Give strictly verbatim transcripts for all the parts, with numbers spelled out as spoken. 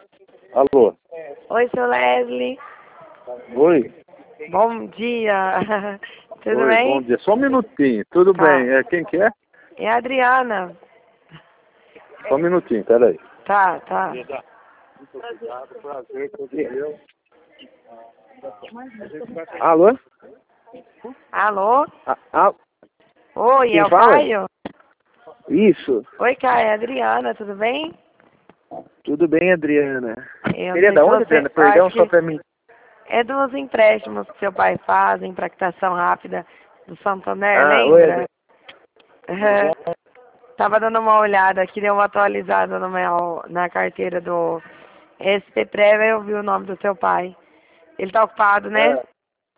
Alô? Oi, seu Leslie. Oi? Bom dia. Tudo Oi, bem? bom dia. Só um minutinho. Tudo Tá. bem. É, quem que é? É a Adriana. Só um minutinho, peraí. Tá, tá. Alô? Alô? Ah, ah, Oi, quem é o fala? Caio? Isso. Oi, Caio. É a Adriana, tudo bem? Tudo bem, Adriana? Eu não Seria sei da se onde, você... Adriana? Eu Perdão acho só que pra mim. é dos empréstimos que seu pai faz, em practação rápida do Santander, Ah, oi, lembra? Adriana. Uhum. Tava dando uma olhada aqui, deu uma atualizada no meu, na carteira do S P Prévia, eu vi o nome do seu pai. Ele tá ocupado, né? Ah,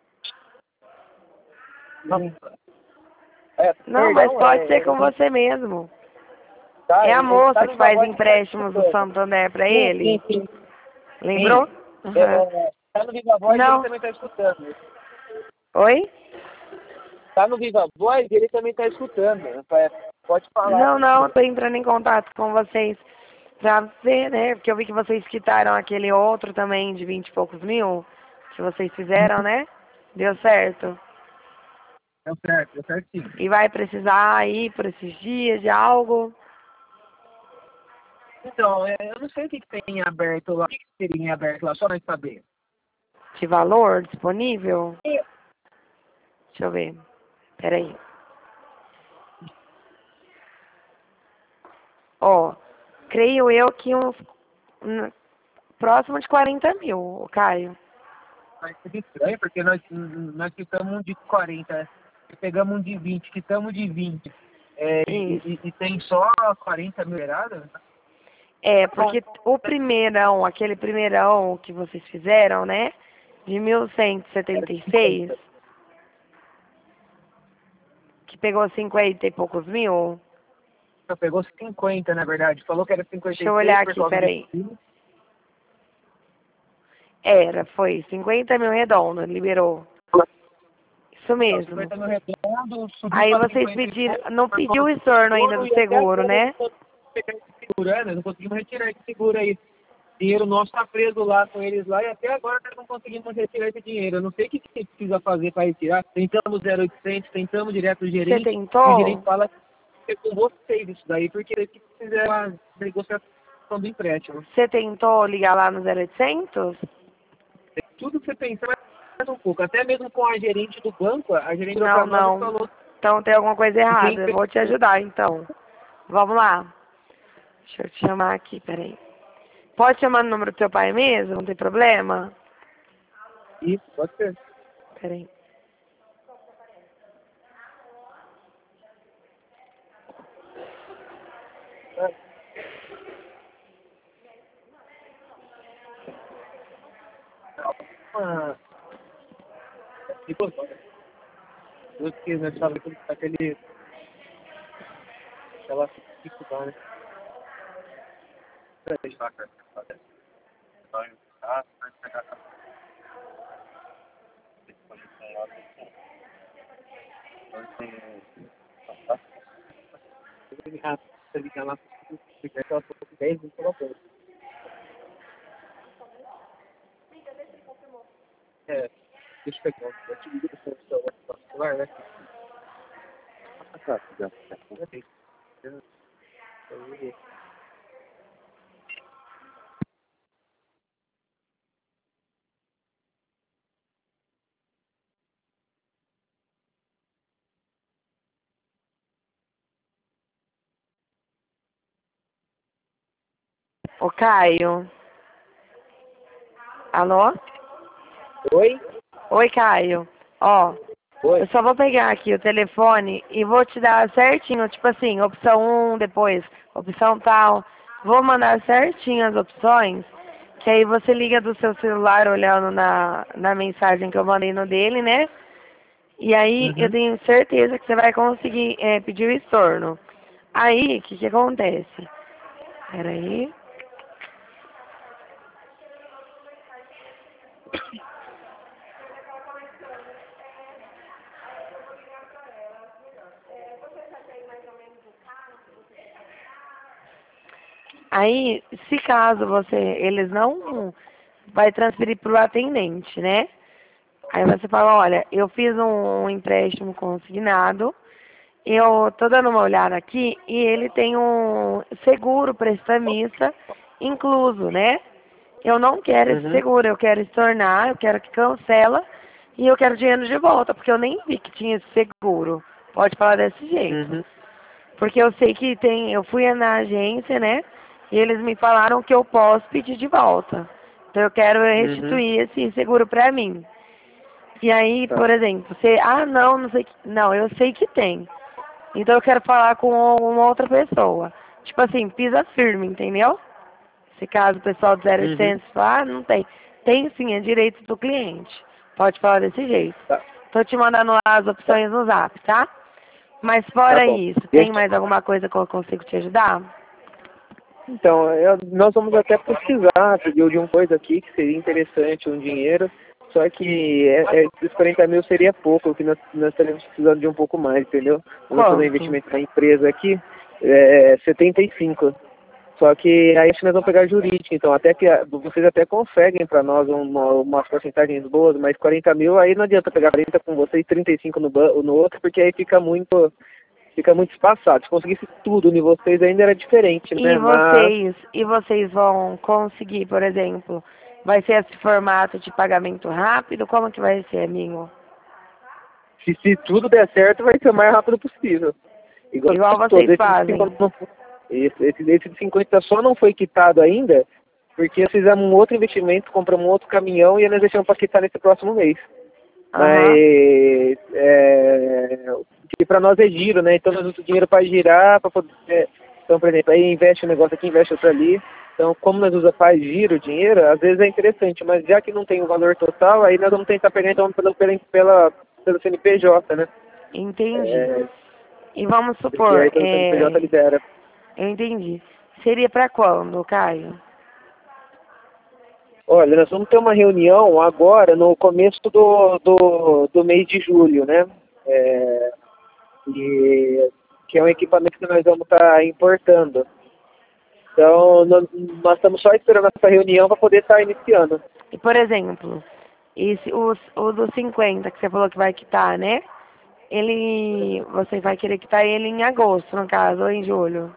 não, é, Não, mas perdão, pode ser é, com você mesmo. tá, É a ele tá moça que viva faz voz que tá empréstimos do escutando. Santander pra Sim, ele. sim, sim. Lembrou? Sim. É, Uhum. é, tá no Viva Voz e ele Não. também tá escutando. Oi? Tá no Viva Voz e ele também tá escutando. É, pode falar. Não, não, tô entrando em contato com vocês pra ver, né? Porque eu vi que vocês quitaram aquele outro também de vinte e poucos mil que vocês fizeram, né? Deu certo. Deu certo, deu certo sim. E vai precisar ir por esses dias de algo? Então, é, eu não sei o que, que tem em aberto lá. O que, que teria em aberto lá, só nós saber. De valor disponível? Deixa eu ver. Peraí. Ó, creio eu que uns hum, próximo de quarenta mil, Caio. Mas é estranho, porque nós, nós quitamos um de quarenta, pegamos um de vinte, quitamos de vinte. É, e, Isso. e, e tem só quarenta mil eradas? É, porque o primeirão, aquele primeirão que vocês fizeram, né? De mil cento e setenta e seis, que pegou cinquenta e poucos mil. Só pegou cinquenta, na verdade. Falou que era cinquenta Deixa eu e seis olhar por aqui, causa de... peraí. Era, foi cinquenta mil redondo, liberou. Isso Então, mesmo. cinquenta mil redondo, subiu Aí para vocês cinquenta e pediram, pouco não por pediu causa o do estorno ainda seguro, do e até seguro, agora né? não pegar esse seguro, né? Não conseguimos retirar esse seguro aí. O dinheiro nosso está preso lá com eles lá e até agora nós não conseguimos retirar esse dinheiro. Eu não sei o que, que você precisa fazer para retirar. Tentamos zero oitocentos, tentamos direto do Você gerente, e o gerente tentou? fala que é com vocês isso daí, porque eles que fizeram a negociação do empréstimo. Você tentou ligar lá no zero oitocentos? Tudo que você pensar mais um pouco. Até mesmo com a gerente do banco, a gerente virou Não, para nós e não. falou Então tem alguma coisa que quem errada. Eu fez vou te ajudar, então. Vamos lá. Deixa eu te chamar aqui, peraí. Pode chamar no número do seu pai mesmo? Não tem problema? isso, pode ser. Peraí. Ah, depois, eu esqueci, nós estávamos aquele, aquela dificuldade, né? Peraí, deixa eu ver, cara. Vai, ah, vai pegar a disposição lá. Então, tem... tá? Eu vou ligar, você ligar lá, se quiser, eu tô com dez minutos pela boca. É, deixa eu pegar, eu te ligo do seu celular, né? Ah, tá, já. Ok. Ô, Caio. Alô? Oi? Oi, Caio. Ó, Oi? eu só vou pegar aqui o telefone e vou te dar certinho, tipo assim, opção um, depois opção tal. Vou mandar certinho as opções, que aí você liga do seu celular olhando na, na mensagem que eu mandei no dele, né? E aí eu Uhum. tenho certeza que você vai conseguir é, pedir o estorno. Aí, o que que acontece? Peraí. Aí, se caso você, eles não vai transferir para o atendente, né? Aí você fala, olha, eu fiz um empréstimo consignado, eu tô dando uma olhada aqui e ele tem um seguro prestamista incluso, né? Eu não quero esse Uhum, seguro, eu quero estornar, eu quero que cancela e eu quero dinheiro de volta, porque eu nem vi que tinha esse seguro. Pode falar desse jeito. uhum, Porque eu sei que tem, eu fui na agência, né? E eles me falaram que eu posso pedir de volta. Então eu quero uhum. restituir esse seguro pra mim. E aí, Tá. por exemplo, você, ah, não, não sei que, não, eu sei que tem. Então eu quero falar com uma outra pessoa. Tipo assim, pisa firme, entendeu? Se caso o pessoal do zero Uhum. oitocentos falar, ah, não tem. Tem sim, é direito do cliente. Pode falar desse jeito. Tá, Tô te mandando lá as tá, opções no zap, tá? Mas tá fora bom. isso, tem Deixa- mais alguma coisa que eu consigo te ajudar? Então, eu- nós vamos até pesquisar de, de uma coisa aqui que seria interessante, um dinheiro, só que é, é, esses quarenta mil seria pouco, o que nós, nós estaríamos precisando de um pouco mais, entendeu? Vamos fazer um Quanto? investimento na empresa aqui, é setenta e cinco. Só que aí acho que nós vamos pegar jurídica, então até que a- vocês até conseguem para nós uma, umas porcentagens boas, mas quarenta mil aí não adianta pegar quarenta com vocês e trinta e cinco no, ban- no outro, porque aí fica muito, fica muito espaçado. Se conseguisse tudo em vocês ainda era diferente, E né? Mas vocês, e vocês vão conseguir, por exemplo, vai ser esse formato de pagamento rápido? Como que vai ser, amigo? se, se tudo der certo, vai ser o mais rápido possível. Igual Igual todos, vocês esse de fazem. cinquenta não, esse, esse, esse de cinquenta só não foi quitado ainda, porque fizemos um outro investimento, compramos um outro caminhão e nós deixamos para quitar nesse próximo mês. Aham. Mas é, que para nós é giro, né? Então nós usamos o dinheiro para girar, para poder. é, Então, por exemplo, aí investe um negócio aqui, investe outro ali. Então, como nós usamos faz giro o dinheiro, às vezes é interessante, mas já que não tem o valor total, aí nós vamos tentar pegar então pelo, pela, pela, pelo C N P J, né? Entendi. É, E vamos porque supor, aí pelo C N P J é, libera. eu entendi. Seria pra quando, Caio? Olha, nós vamos ter uma reunião agora no começo do, do, do mês de julho, né? É, e, que é um equipamento que nós vamos estar importando. Então, nós, nós estamos só esperando essa reunião para poder estar iniciando. E, por exemplo, esse, o, o dos cinquenta que você falou que vai quitar, né? Ele, você vai querer quitar ele em agosto, no caso, ou em julho?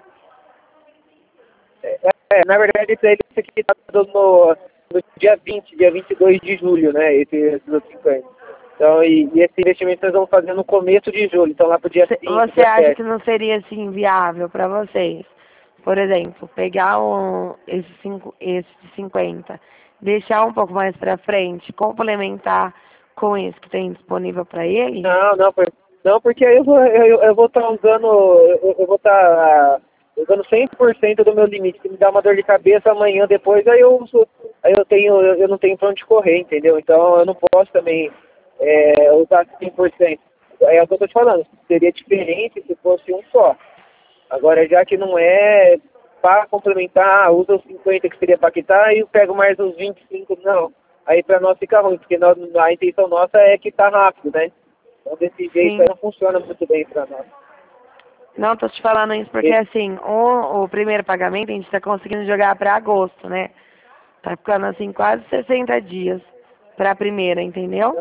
É, é, na verdade, esse aí esse aqui está no, no dia vinte, dia vinte e dois de julho, né? Esse, esse dos cinquenta. Então, e, e esse investimento nós vamos fazer no começo de julho, então lá para o dia Cê- cinco, Você dia acha que sete. não seria assim viável para vocês? Por exemplo, pegar um, esse, cinco, esse de cinquenta, deixar um pouco mais para frente, complementar com esse que tem disponível para ele? Não, não, por- não, porque aí eu vou eu, eu vou estar usando, eu, eu vou estar usando cem por cento do meu limite. Se me dá uma dor de cabeça amanhã depois, aí eu uso, aí eu tenho, eu, eu não tenho pra onde correr, entendeu? Então eu não posso também é, usar cem por cento. É o que eu tô te falando, seria diferente se fosse um só. Agora, já que não é para complementar, ah, usa os cinquenta que seria para quitar e eu pego mais os vinte e cinco, não. Aí para nós fica ruim, porque nós, a intenção nossa é quitar rápido, né? Então desse jeito aí Sim. não funciona muito bem para nós. Não, tô te falando isso porque E- assim, o, o primeiro pagamento a gente tá conseguindo jogar para agosto, né? Tá ficando assim quase sessenta dias para a primeira, entendeu?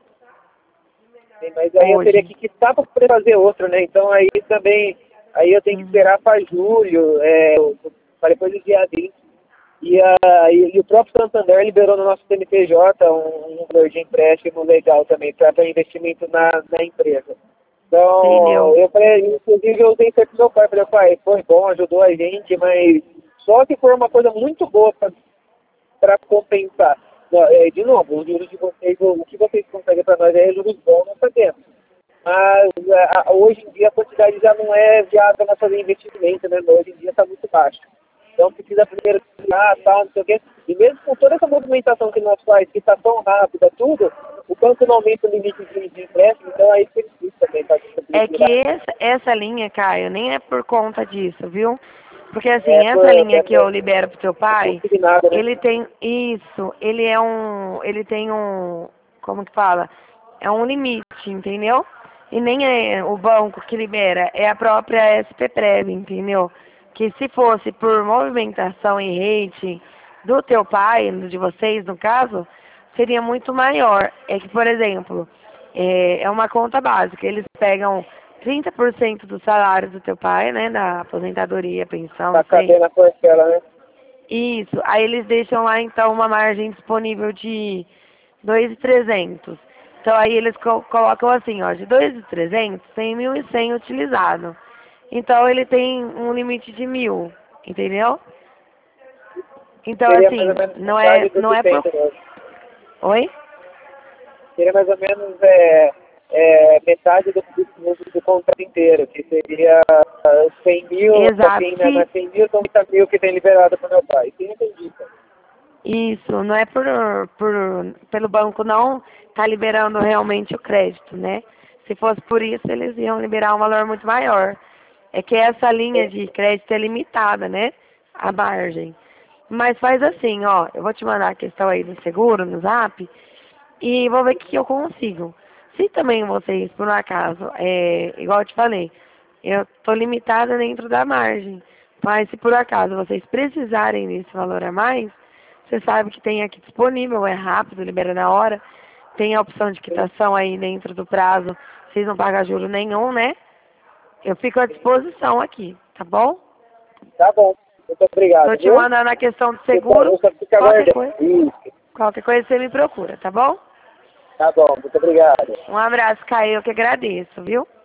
Mas aí eu teria Hoje. que quitar para poder fazer outro, né? Então aí também, aí eu tenho que Uhum. esperar para julho, é, para depois do dia vinte. E, a, e, e o próprio Santander liberou no nosso C N P J um, um valor de empréstimo legal também para investimento na, na empresa. Então, Entendeu? eu falei, inclusive eu usei isso pro meu pai, falei, pai, foi bom, ajudou a gente, mas só que foi uma coisa muito boa para compensar. Não, é, de novo, os juros de vocês, o, o que vocês conseguem para nós é juros bons, nós sabemos. Mas a, a, hoje em dia a quantidade já não é viável para fazer investimento, né? Hoje em dia está muito baixo. Então precisa primeiro criar, tal, não sei o quê. E mesmo com toda essa movimentação que nós faz, que está tão rápida, tudo, o banco não aumenta o limite de, de empréstimo, então aí fica difícil também para É que liberar. essa, essa linha, Caio, nem é por conta disso, viu? Porque É, assim, por, essa linha é, que eu libero pro teu é pai, consignado, né? ele tem isso, ele é um, ele tem um, como que fala? É um limite, entendeu? E nem é o banco que libera, é a própria S P Prev, entendeu? que se fosse por movimentação e rating do teu pai, de vocês no caso, seria muito maior. É que, por exemplo, é, é uma conta básica, eles pegam trinta por cento do salário do teu pai, né, da aposentadoria, pensão, Pra não sei. caber na parcela, né? Isso, aí eles deixam lá então uma margem disponível de dois mil e trezentos. Então aí eles co colocam assim, ó, de dois mil e trezentos tem mil e cem utilizado. Então ele tem um limite de mil, entendeu? Então Seria mais assim, ou menos não é, metade do não que é tem pro... hoje. Oi? Seria mais ou menos é, é, metade do, do, do contrato inteiro, que seria ah, cem mil, pra Exato. quem, né, Se, não é cem mil, são trinta mil que tem liberado pro meu pai. Sim, entendi, cara. Isso, não é por, por pelo banco não tá liberando realmente o crédito, né? Se fosse por isso, eles iam liberar um valor muito maior. É que essa linha de crédito é limitada, né? A margem. Mas faz assim, ó, eu vou te mandar a questão aí do seguro no zap e vou ver o que eu consigo. Se também vocês, por um acaso, é, igual eu te falei, eu tô limitada dentro da margem. Mas se por acaso vocês precisarem desse valor a mais, você sabe que tem aqui disponível, é rápido, libera na hora. Tem a opção de quitação aí dentro do prazo, vocês não pagam juro nenhum, né? Eu fico à disposição aqui, tá bom? Tá bom. Muito Tô obrigado, te viu? mandando a questão do Eu só, seguro, eu só fico qualquer aguardando. coisa, Isso. qualquer coisa você me procura, tá bom? Tá bom. Muito obrigado. Um abraço, Caio, eu que agradeço, viu?